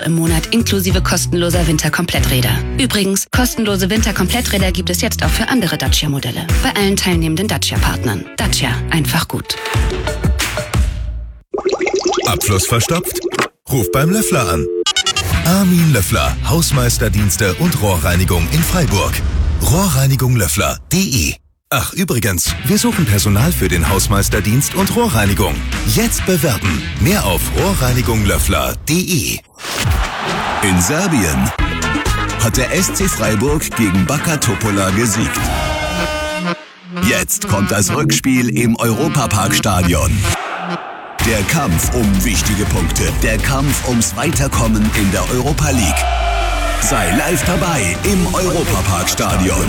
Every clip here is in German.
im Monat inklusive kostenloser Winterkompletträder. Übrigens, kostenlose Winterkompletträder gibt es jetzt auch für andere Dacia-Modelle. Bei allen teilnehmenden Dacia-Partnern. Dacia, einfach gut. Abfluss verstopft? Ruf beim Löffler an. Armin Löffler, Hausmeisterdienste und Rohrreinigung in Freiburg. Rohrreinigunglöffler.de. Ach übrigens, wir suchen Personal für den Hausmeisterdienst und Rohrreinigung. Jetzt bewerben. Mehr auf Rohrreinigunglöffler.de. In Serbien hat der SC Freiburg gegen Baka Topola gesiegt. Jetzt kommt das Rückspiel im Europaparkstadion. Der Kampf um wichtige Punkte, der Kampf ums Weiterkommen in der Europa League. Sei live dabei im Europaparkstadion.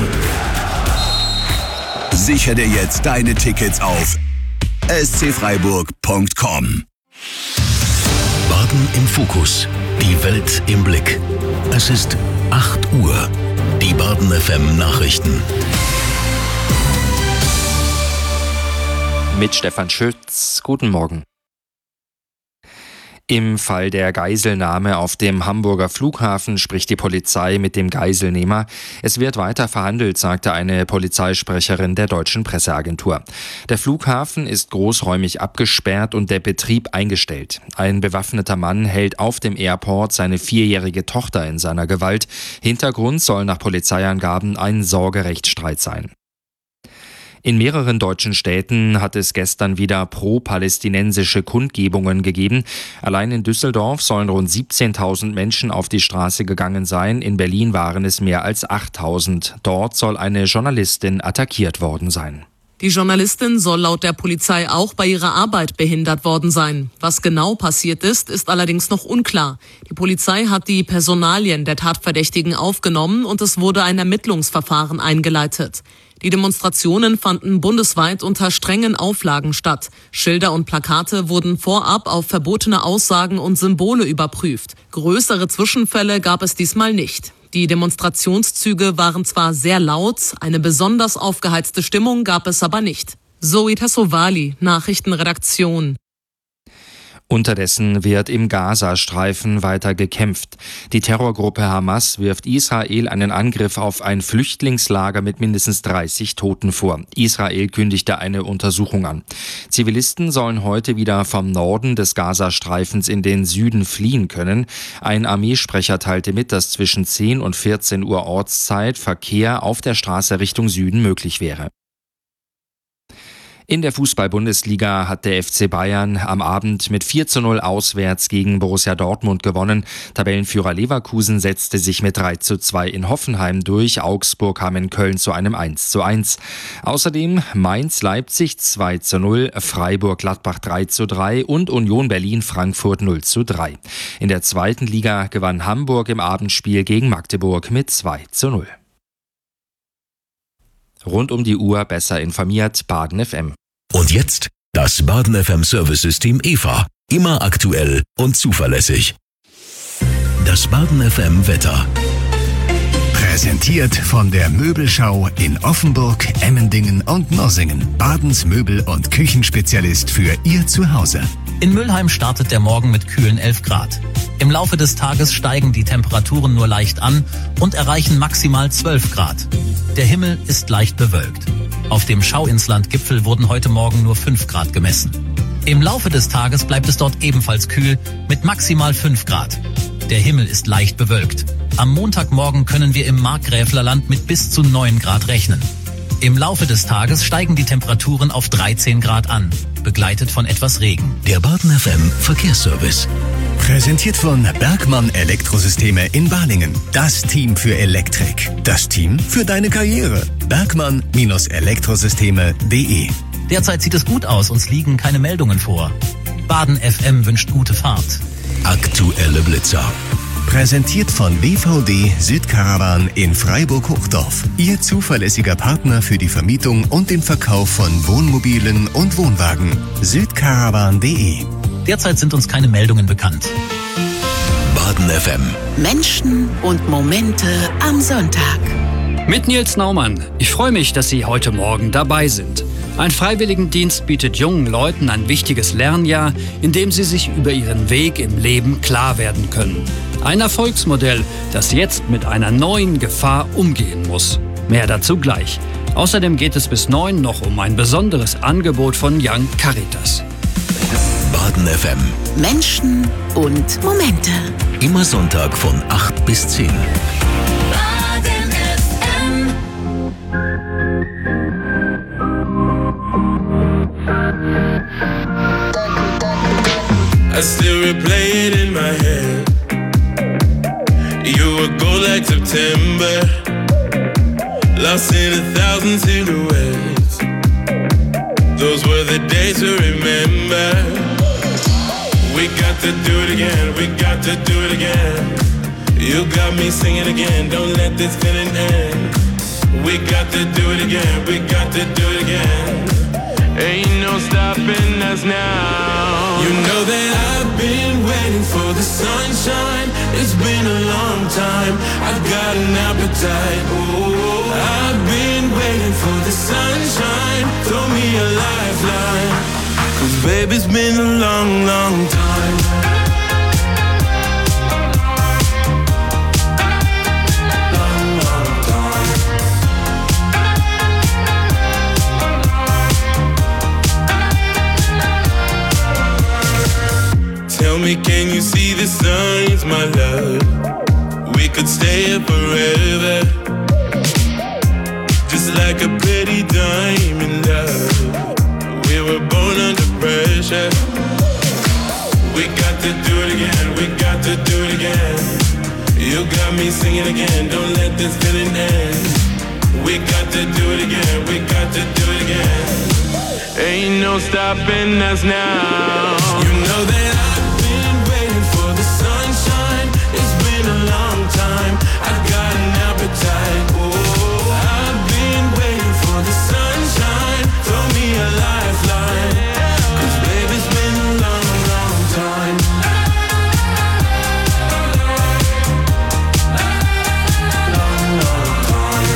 Sichere dir jetzt deine Tickets auf scfreiburg.com. Baden im Fokus, die Welt im Blick. Es ist 8 Uhr. Die Baden FM Nachrichten. Mit Stefan Schütz. Guten Morgen. Im Fall der Geiselnahme auf dem Hamburger Flughafen spricht die Polizei mit dem Geiselnehmer. Es wird weiter verhandelt, sagte eine Polizeisprecherin der deutschen Presseagentur. Der Flughafen ist großräumig abgesperrt und der Betrieb eingestellt. Ein bewaffneter Mann hält auf dem Airport seine 4-jährige Tochter in seiner Gewalt. Hintergrund soll nach Polizeiangaben ein Sorgerechtsstreit sein. In mehreren deutschen Städten hat es gestern wieder pro-palästinensische Kundgebungen gegeben. Allein in Düsseldorf sollen rund 17.000 Menschen auf die Straße gegangen sein. In Berlin waren es mehr als 8.000. Dort soll eine Journalistin attackiert worden sein. Die Journalistin soll laut der Polizei auch bei ihrer Arbeit behindert worden sein. Was genau passiert ist allerdings noch unklar. Die Polizei hat die Personalien der Tatverdächtigen aufgenommen und es wurde ein Ermittlungsverfahren eingeleitet. Die Demonstrationen fanden bundesweit unter strengen Auflagen statt. Schilder und Plakate wurden vorab auf verbotene Aussagen und Symbole überprüft. Größere Zwischenfälle gab es diesmal nicht. Die Demonstrationszüge waren zwar sehr laut, eine besonders aufgeheizte Stimmung gab es aber nicht. Zoe Tassovali, Nachrichtenredaktion. Unterdessen wird im Gazastreifen weiter gekämpft. Die Terrorgruppe Hamas wirft Israel einen Angriff auf ein Flüchtlingslager mit mindestens 30 Toten vor. Israel kündigte eine Untersuchung an. Zivilisten sollen heute wieder vom Norden des Gazastreifens in den Süden fliehen können. Ein Armeesprecher teilte mit, dass zwischen 10 und 14 Uhr Ortszeit Verkehr auf der Straße Richtung Süden möglich wäre. In der Fußball-Bundesliga hat der FC Bayern am Abend mit 4:0 auswärts gegen Borussia Dortmund gewonnen. Tabellenführer Leverkusen setzte sich mit 3:2 in Hoffenheim durch. Augsburg kam in Köln zu einem 1:1. Außerdem Mainz-Leipzig 2:0, Freiburg-Gladbach 3:3 und Union Berlin-Frankfurt 0:3. In der zweiten Liga gewann Hamburg im Abendspiel gegen Magdeburg mit 2:0. Rund um die Uhr besser informiert, Baden FM. Und jetzt das Baden FM Service-System EVA. Immer aktuell und zuverlässig. Das Baden FM Wetter. Präsentiert von der Möbelschau in Offenburg, Emmendingen und Nossingen. Badens Möbel- und Küchenspezialist für Ihr Zuhause. In Mülheim startet der Morgen mit kühlen 11 Grad. Im Laufe des Tages steigen die Temperaturen nur leicht an und erreichen maximal 12 Grad. Der Himmel ist leicht bewölkt. Auf dem Schauinsland-Gipfel wurden heute Morgen nur 5 Grad gemessen. Im Laufe des Tages bleibt es dort ebenfalls kühl mit maximal 5 Grad. Der Himmel ist leicht bewölkt. Am Montagmorgen können wir im Markgräflerland mit bis zu 9 Grad rechnen. Im Laufe des Tages steigen die Temperaturen auf 13 Grad an, begleitet von etwas Regen. Der Baden FM Verkehrsservice. Präsentiert von Bergmann Elektrosysteme in Balingen. Das Team für Elektrik. Das Team für deine Karriere. Bergmann-Elektrosysteme.de. Derzeit sieht es gut aus, uns liegen keine Meldungen vor. Baden FM wünscht gute Fahrt. Aktuelle Blitzer. Präsentiert von BVD Südkarawan in Freiburg-Hochdorf. Ihr zuverlässiger Partner für die Vermietung und den Verkauf von Wohnmobilen und Wohnwagen. Südkarawan.de. Derzeit sind uns keine Meldungen bekannt. Baden FM. Menschen und Momente am Sonntag. Mit Nils Naumann. Ich freue mich, dass Sie heute Morgen dabei sind. Ein Freiwilligendienst bietet jungen Leuten ein wichtiges Lernjahr, in dem sie sich über ihren Weg im Leben klar werden können. Ein Erfolgsmodell, das jetzt mit einer neuen Gefahr umgehen muss. Mehr dazu gleich. Außerdem geht es bis 9 noch um ein besonderes Angebot von Young Caritas. Baden FM. Menschen und Momente. Immer Sonntag von 8 bis 10. Baden FM. I still replay it in my head. You were gold like September, lost in 1,000 silhouettes. Those were the days to remember. We got to do it again, we got to do it again. You got me singing again, don't let this feeling end. We got to do it again, we got to do it again. Ain't no stopping us now. You know that I've been waiting for the sunshine. It's been a long time, I've got an appetite. Oh, I've been waiting for the sunshine. Throw me a lifeline, 'cause baby, it's been a long, long time. Tell me, can you see the signs, my love? We could stay here forever, just like a pretty diamond, love. We were born under pressure. We got to do it again, we got to do it again. You got me singing again, don't let this feeling end. We got to do it again, we got to do it again. Ain't no stopping us now. You know that I've been waiting for the sunshine. It's been a long time, I've got an appetite. Oh, I've been waiting for the sunshine. Throw me a lifeline, 'cause baby, it's been a long, long time. Long, long time.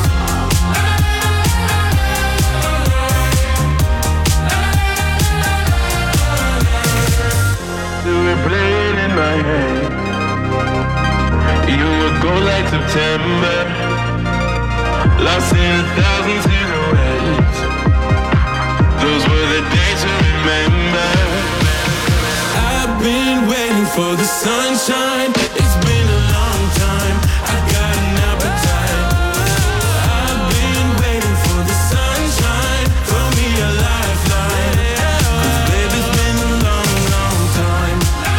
Play it in my head. You would go like September, lost in 1,000 silhouettes. Those were the days to remember. I've been waiting for the sunshine. It's been a long time, I've got an appetite. I've been waiting for the sunshine. Throw me a lifeline, 'cause baby, it's been a long, long time.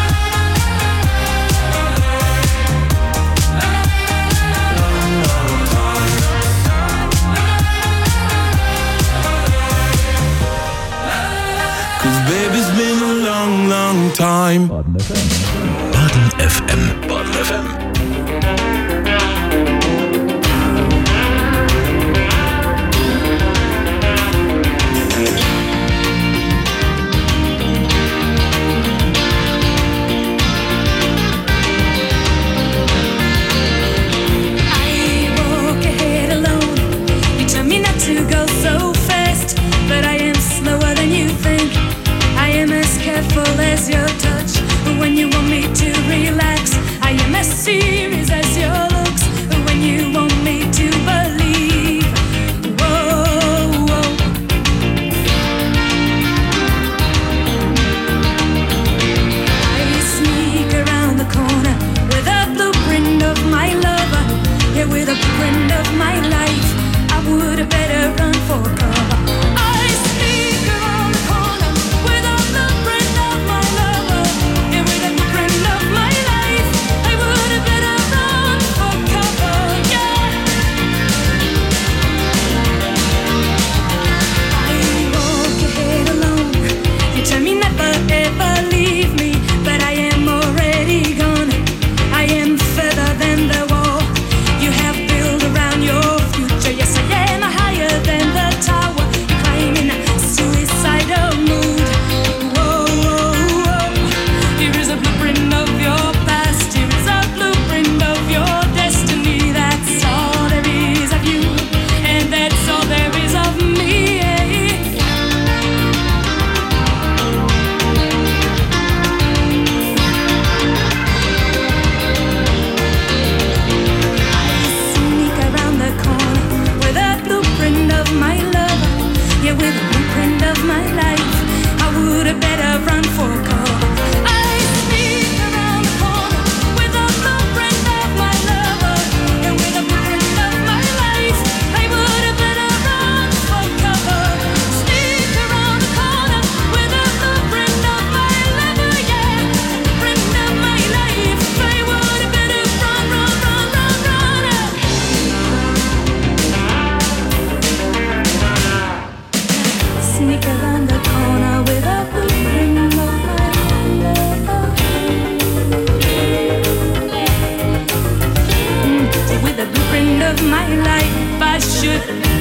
Baby's been a long, long time. Baden FM. Baden FM. Baden FM. I walk ahead alone. You tell me not to go so fast, but I am slower than you think. I am as careful as your touch, but when you want me to relax,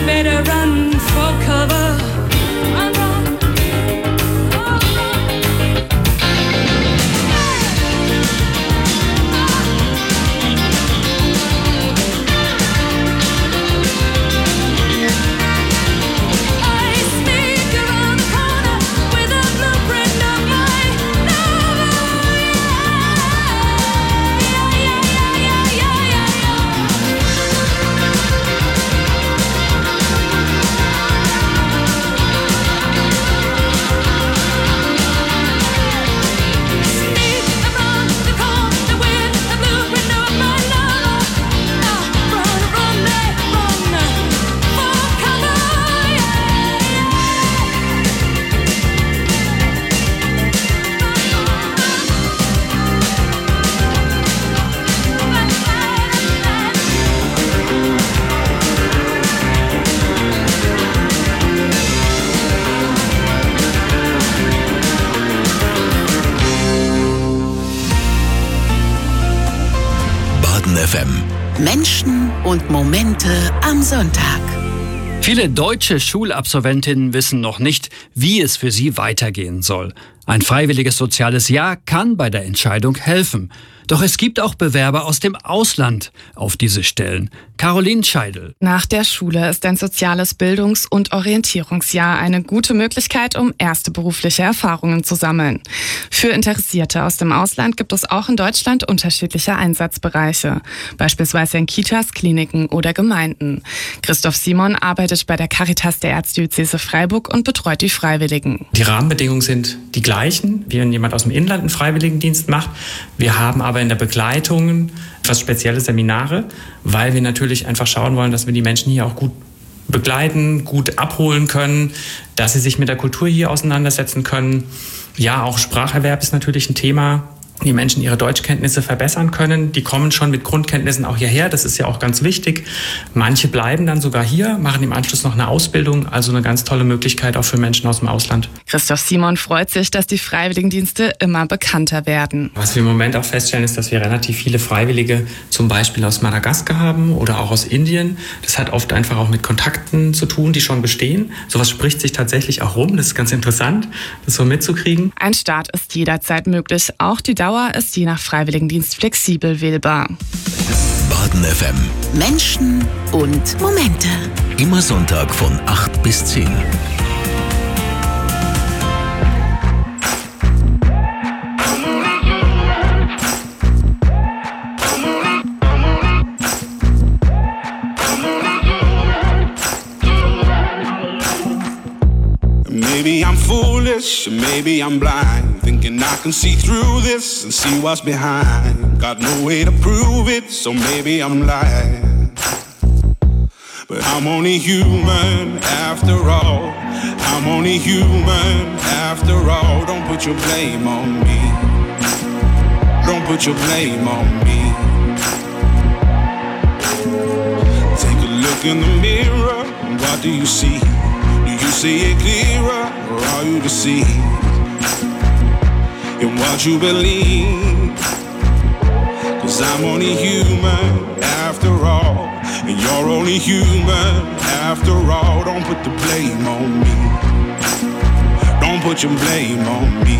better run for cover. Run, run. FM. Menschen und Momente am Sonntag. Viele deutsche Schulabsolventinnen wissen noch nicht, wie es für sie weitergehen soll. Ein freiwilliges soziales Jahr kann bei der Entscheidung helfen. Doch es gibt auch Bewerber aus dem Ausland auf diese Stellen. Caroline Scheidel. Nach der Schule ist ein soziales Bildungs- und Orientierungsjahr eine gute Möglichkeit, um erste berufliche Erfahrungen zu sammeln. Für Interessierte aus dem Ausland gibt es auch in Deutschland unterschiedliche Einsatzbereiche, beispielsweise in Kitas, Kliniken oder Gemeinden. Christoph Simon arbeitet bei der Caritas der Erzdiözese Freiburg und betreut die Freiwilligen. Die Rahmenbedingungen sind die gleichen, wie wenn jemand aus dem Inland einen Freiwilligendienst macht. Wir haben aber in der Begleitung etwas spezielle Seminare, weil wir natürlich einfach schauen wollen, dass wir die Menschen hier auch gut begleiten, gut abholen können, dass sie sich mit der Kultur hier auseinandersetzen können. Ja, auch Spracherwerb ist natürlich ein Thema. Die Menschen ihre Deutschkenntnisse verbessern können. Die kommen schon mit Grundkenntnissen auch hierher. Das ist ja auch ganz wichtig. Manche bleiben dann sogar hier, machen im Anschluss noch eine Ausbildung. Also eine ganz tolle Möglichkeit auch für Menschen aus dem Ausland. Christoph Simon freut sich, dass die Freiwilligendienste immer bekannter werden. Was wir im Moment auch feststellen, ist, dass wir relativ viele Freiwillige zum Beispiel aus Madagaskar haben oder auch aus Indien. Das hat oft einfach auch mit Kontakten zu tun, die schon bestehen. Sowas spricht sich tatsächlich auch rum. Das ist ganz interessant, das so mitzukriegen. Ein Start ist jederzeit möglich. Auch die Dauer ist je nach Freiwilligendienst flexibel wählbar. Baden FM. Menschen und Momente. Immer Sonntag von 8 bis 10. Maybe I'm foolish, maybe I'm blind, thinking I can see through this and see what's behind. Got no way to prove it, so maybe I'm lying. But I'm only human after all. I'm only human after all. Don't put your blame on me. Don't put your blame on me. Take a look in the mirror, what do you see? Do you see it clearer, or are you deceived in what you believe? 'Cause I'm only human after all, and you're only human after all. Don't put the blame on me. Don't put your blame on me.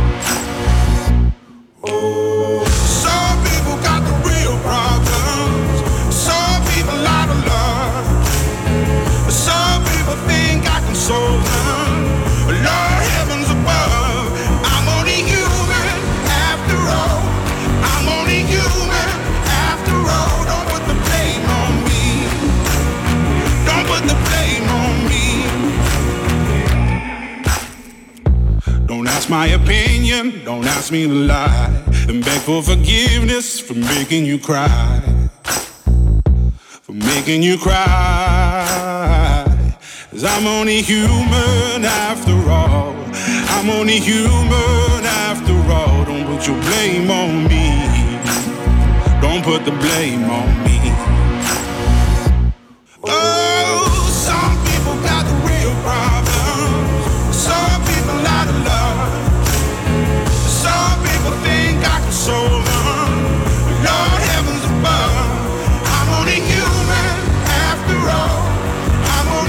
Some people got the real problems. Some people out of love. Some people think I can solve them. Lord, heavens above, I'm only human after all. I'm only human after all. Don't put the blame on me. Don't put the blame on me. Don't ask my opinion, don't ask me to lie, and beg for forgiveness for making you cry. For making you cry. 'Cause I'm only human after all. I'm only human after all. Don't put your blame on me. Don't put the blame on me. Oh, some people got the real problems. Some people out of love. Some people think I can solve them. Lord, heavens above, I'm only human after all. I'm only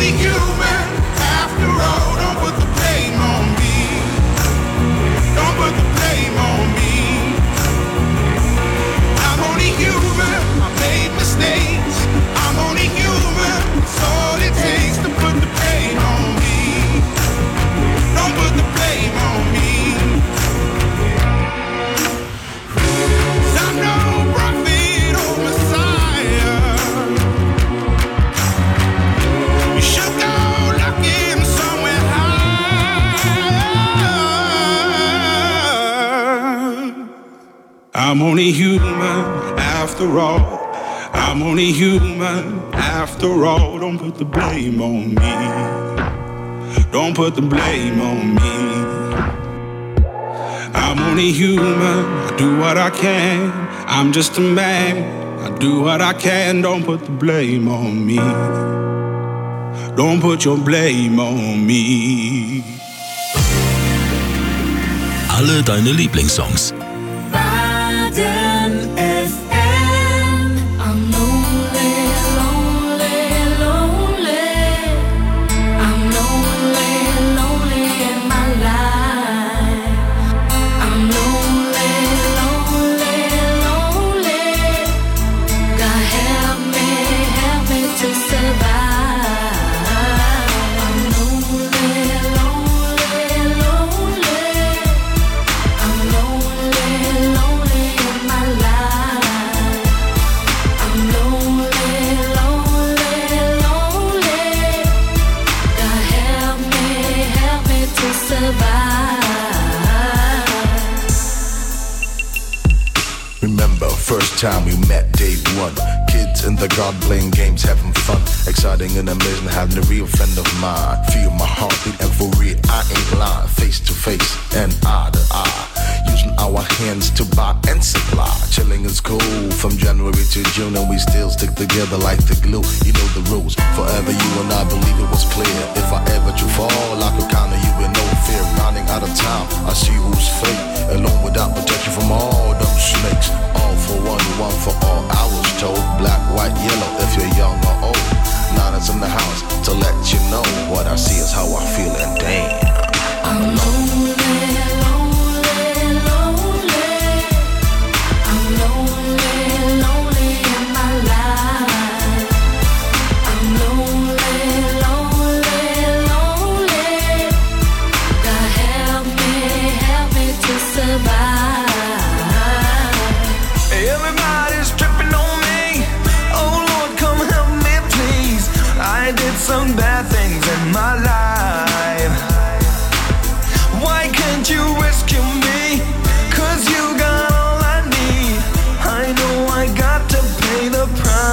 I'm only human after all. I'm only human after all. Don't put the blame on me. Don't put the blame on me. I'm only human, I do what I can. I'm just a man, I do what I can. Don't put the blame on me. Don't put your blame on me. Alle deine Lieblingssongs. Baden FM. I'm lonely, lonely, lonely. I'm lonely, lonely in my life. I'm lonely, lonely, lonely. God help me to survive. I'm lonely, lonely, lonely. I'm lonely, lonely in my life. I'm lonely, lonely, lonely. God help me to survive. Remember, first time we met, day one. Kids in the garden playing games, having fun. Exciting and amazing, having a real friend of mine. Feel my heartbeat and for real, I ain't lying. Face to face and eye to eye. Using our hands to buy and supply. Chilling is cool from January to June, and we still stick together like the glue. You know the rules. Forever you and I believe it was clear. If I ever to fall, I could count on you with no fear. Running out of time, I see who's fake. Alone without protection from all them snakes. All for one, one for all. I was told black, white, yellow. If you're young or old, Nana's in the house to let you know what I see is how I feel, and damn, I'm alone. Everybody's tripping on me. Oh Lord, come help me please. I did some bad things in my life. Why can't you rescue me? 'Cause you got all I need. I know I got to pay the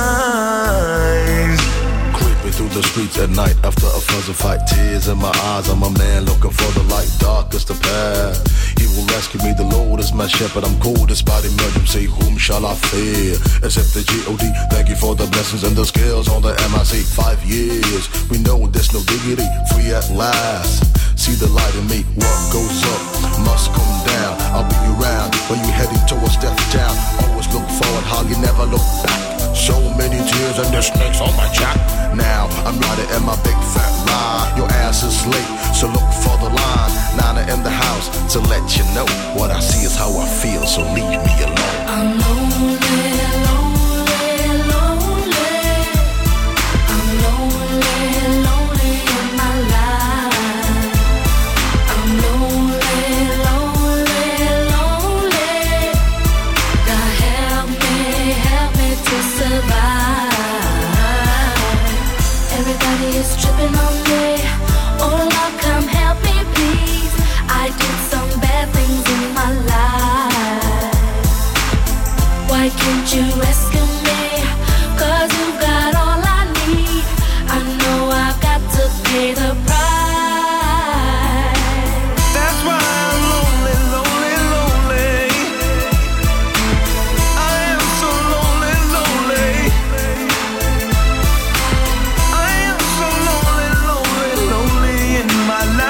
price. Creeping through the streets at night after a fuzzy fight. Tears in my eyes, I'm a man looking for the light. Dark is the path. He will rescue me, the Lord is my shepherd. I'm cold despite emergency, whom shall I fear? Except the G.O.D. Thank you for the blessings and the skills on the MIC. 5 years, we know there's no dignity. Free at last, see the light in me. What goes up must come down. I'll be around when you heading towards death town. Always look forward, how you never look back. So many tears and the snakes on my jack. Now I'm riding in my big fat ride. Your ass is late, so look for the line. Nana in the house to let you know what I see is how I feel, so leave me alone. I'm lonely, lonely, lonely. I'm lonely, lonely in my life. I'm lonely, lonely, lonely. God help me to survive. Everybody is tripping on me. Oh Lord, come help me please. I did some bad things in my life. Why can't you rescue me? 'Cause you got all I need. I know I've got to pay the price. That's why I'm lonely, lonely, lonely. I am so lonely, lonely. I am so lonely, lonely, lonely in my life.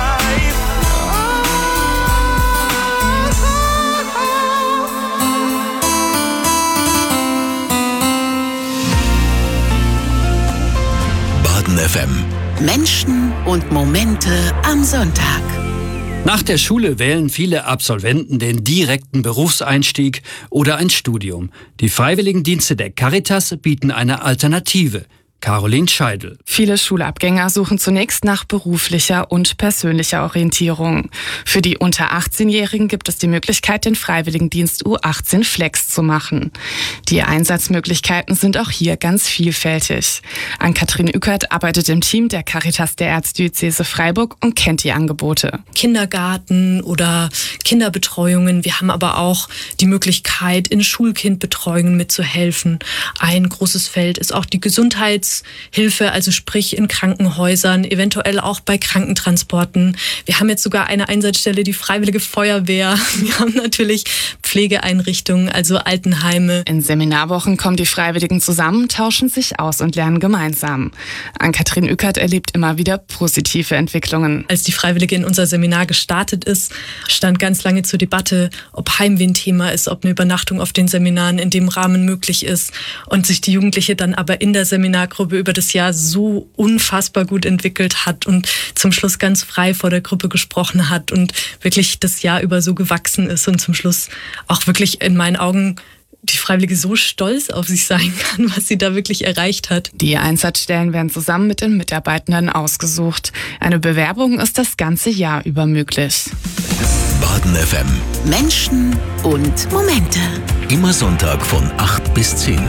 Baden FM. Menschen und Momente am Sonntag. Nach der Schule wählen viele Absolventen den direkten Berufseinstieg oder ein Studium. Die Freiwilligendienste der Caritas bieten eine Alternative. Caroline Scheidel. Viele Schulabgänger suchen zunächst nach beruflicher und persönlicher Orientierung. Für die unter 18-Jährigen gibt es die Möglichkeit, den Freiwilligendienst U18 Flex zu machen. Die Einsatzmöglichkeiten sind auch hier ganz vielfältig. Ann-Kathrin Ückert arbeitet im Team der Caritas der Erzdiözese Freiburg und kennt die Angebote. Kindergarten oder Kinderbetreuungen. Wir haben aber auch die Möglichkeit, in Schulkindbetreuungen mitzuhelfen. Ein großes Feld ist auch die Gesundheitshilfe, also sprich in Krankenhäusern, eventuell auch bei Krankentransporten. Wir haben jetzt sogar eine Einsatzstelle, die Freiwillige Feuerwehr. Wir haben natürlich Pflegeeinrichtungen, also Altenheime. In Seminarwochen kommen die Freiwilligen zusammen, tauschen sich aus und lernen gemeinsam. Ann-Kathrin Ückert erlebt immer wieder positive Entwicklungen. Als die Freiwillige in unser Seminar gestartet ist, stand ganz lange zur Debatte, ob Heimweh ein Thema ist, ob eine Übernachtung auf den Seminaren in dem Rahmen möglich ist. Und sich die Jugendliche dann aber in der Seminargruppe über das Jahr so unfassbar gut entwickelt hat und zum Schluss ganz frei vor der Gruppe gesprochen hat und wirklich das Jahr über so gewachsen ist und zum Schluss auch wirklich in meinen Augen die Freiwillige so stolz auf sich sein kann, was sie da wirklich erreicht hat. Die Einsatzstellen werden zusammen mit den Mitarbeitenden ausgesucht. Eine Bewerbung ist das ganze Jahr über möglich. Baden FM. Menschen und Momente. Immer Sonntag von 8 bis 10.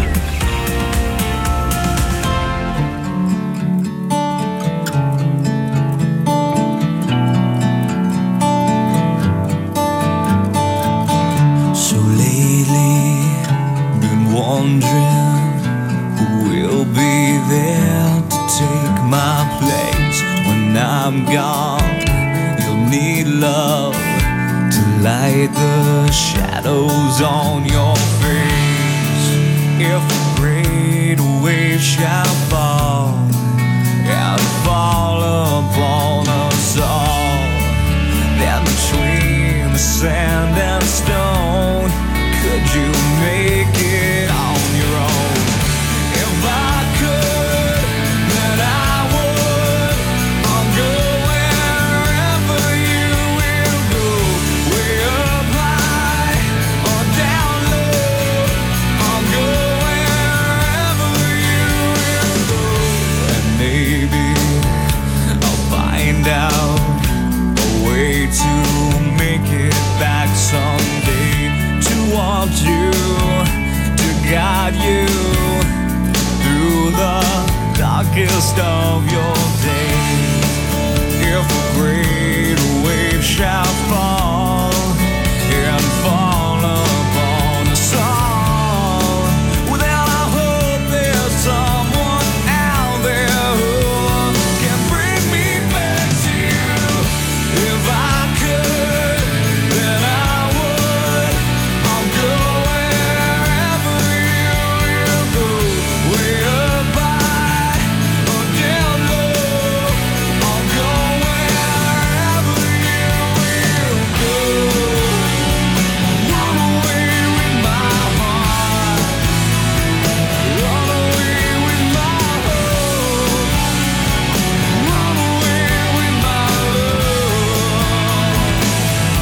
Wondering who will be there to take my place when I'm gone. You'll need love to light the shadows on your face. If a great wave shall fall and fall upon us all, then between the sand and stone, could you make it on your own? If I could, then I would. I'll go wherever you will go. Way up high or down low. I'll go wherever you will go. And maybe I'll find out a way to make it back someday. To want you, to guide you through the darkest of your days. If a great wave shall fall and fall upon us all, well then I hope there's someone out there who can bring me back to you. If I could, then I would. I'll go wherever you will go. Way up high or down low. I'll go wherever you will go. Run away with my heart. Run away with my hope. Run away with my love.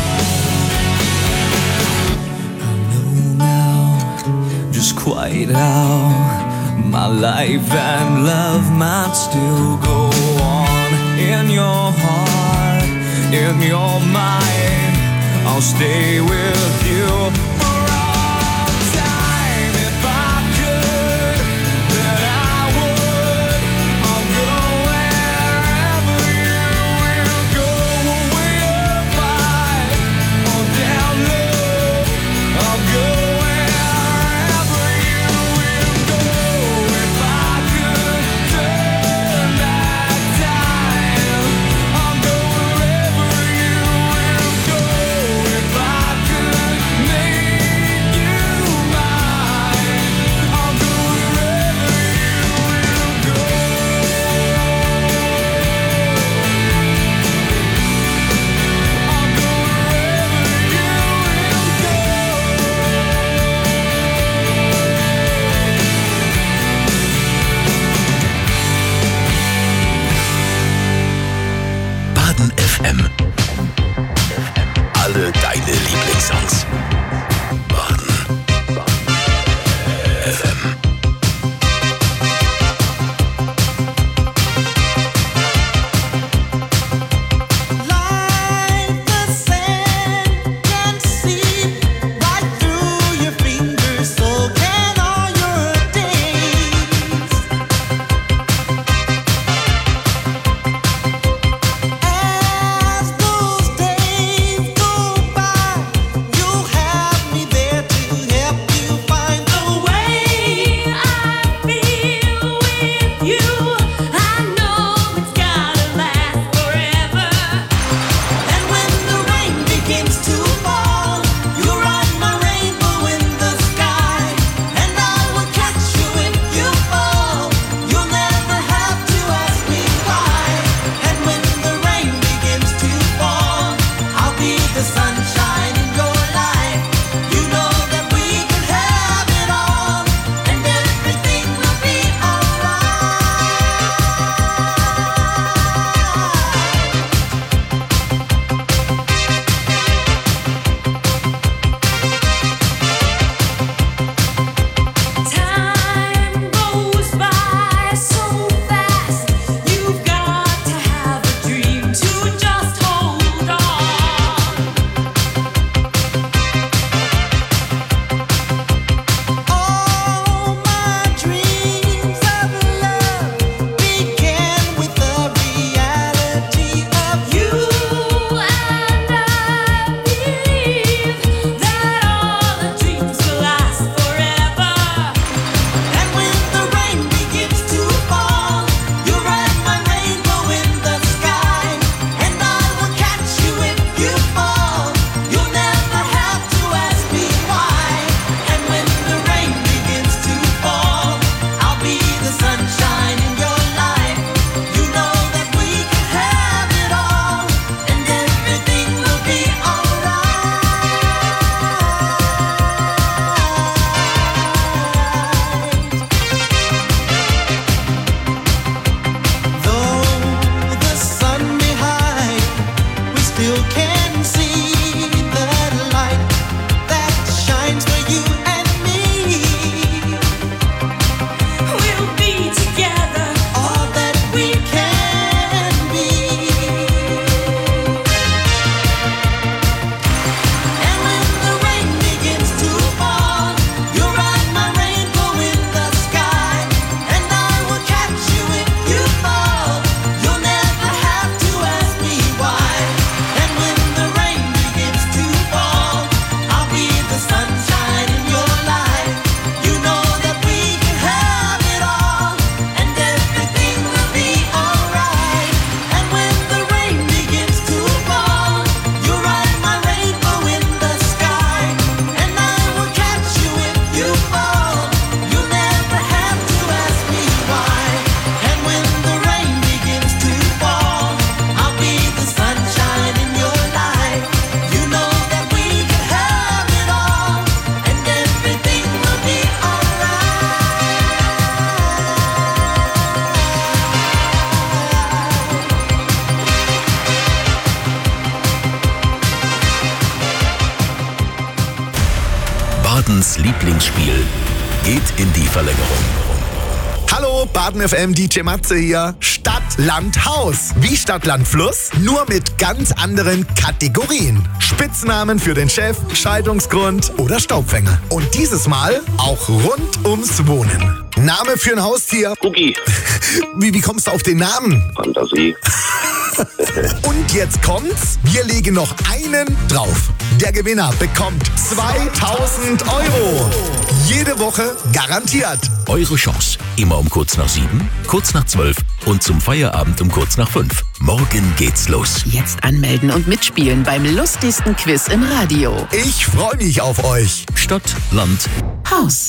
I know now just quite how my life and love might still go on. In your heart, in your mind, I'll stay with you for all time. If I could, then I would. I'll go wherever you will go. Way up high or down low. I'll go wherever you will go. If I could turn back time, I'll go wherever you will go. If I could make Lieblingsspiel geht in die Verlängerung. Hallo, Baden FM, DJ Matze hier. Stadt, Land, Haus. Wie Stadt, Land, Fluss, nur mit ganz anderen Kategorien. Spitznamen für den Chef, Schaltungsgrund oder Staubfänger. Und dieses Mal auch rund ums Wohnen. Name für ein Haustier? Cookie. Wie kommst du auf den Namen? Fantasie. Und jetzt kommt's, wir legen noch einen drauf. Der Gewinner bekommt 2000 €. Jede Woche garantiert. Eure Chance. Immer um kurz nach 7, kurz nach 12 und zum Feierabend um kurz nach 5. Morgen geht's los. Jetzt anmelden und mitspielen beim lustigsten Quiz im Radio. Ich freue mich auf euch. Stadt, Land, Haus.